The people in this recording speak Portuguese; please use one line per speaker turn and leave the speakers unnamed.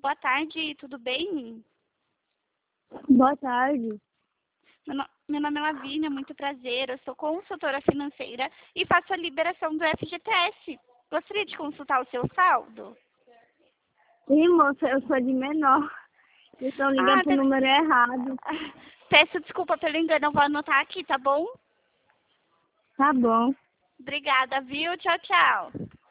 Boa tarde, tudo bem?
Boa tarde.
Meu nome é Lavínia, muito prazer. Eu sou consultora financeira e faço a liberação do FGTS. Gostaria de consultar o seu saldo?
Sim, moça, eu sou de menor. Vocês estão ligando pro número errado.
Peço desculpa pelo engano, eu vou anotar aqui, tá bom?
Tá bom.
Obrigada, viu? Tchau, tchau.